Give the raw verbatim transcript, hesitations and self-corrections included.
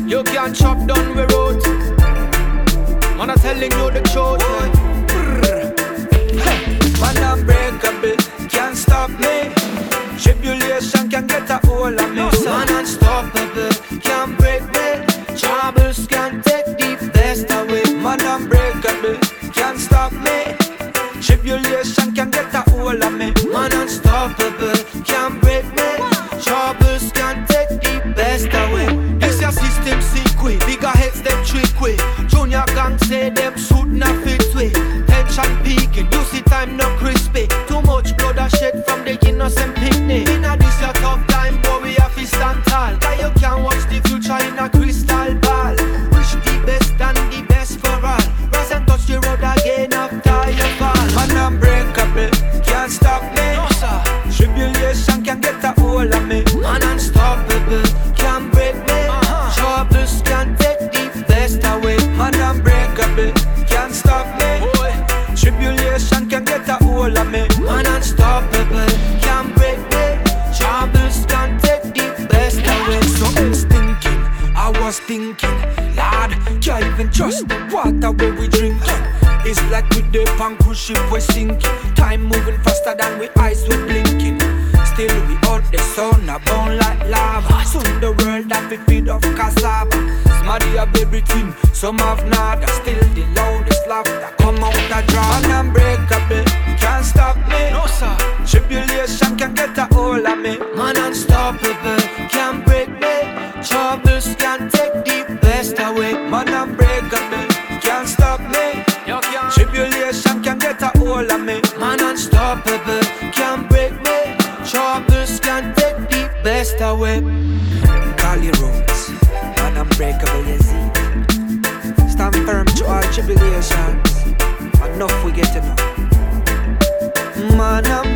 You can't chop down we road. Man, I'm telling you the truth. Hey. Man unbreakable, can't stop me. Tribulation can get a hold of me. Man unstoppable, can't break me. Troubles can't take the best away. Man unbreakable, can't stop me. Tribulation can get a hold of me. Man unstoppable, can't break me. Troubles can't take the best away. This your system sick way. Bigger heads them trick way. Junior gang say them suit na fit way. Tension peaking, you see time no crispy. Too much blood a shed from the innocent picnic. Inna this your tough time, boy we have to stand tall. Cause you can't watch the future in a crystal ball. Wish the best and the best for all. Rise and touch the road again after you fall. Man unbreakable, can't stop me. No sir. Tribulation can get a hold of me. Man unstoppable, can't break me. uh-huh. Troubles can't take the best away. Man unbreakable, can't stop me. Boy. Tribulation can get a hold of me. Man unstoppable, can't break me. Troubles can't take the best away. Something stinking, I was thinking, Lord, can't even trust the water where we drinking. It's like we dip on cruise ship we're sinking. Time moving faster than we eyes we blinking. Still we out the sun, a burn like lava. Soon the world that we feed off cassava. Smarty have everything, some have nada. Still the loudest laughter come out a draw. Man unbreakable, can't stop me. No sir. Tribulation can get a hold of me. Man unstoppable, can't break me. Troubles can't take the best away. Man unbreakable, can't stop me. You can't. Tribulation can get a hold of me. Man unstoppable, can't break me. Troubles can't take the best away. Cali roots, man unbreakable, you see. Stand firm to all tribulations. Enough we get enough. Man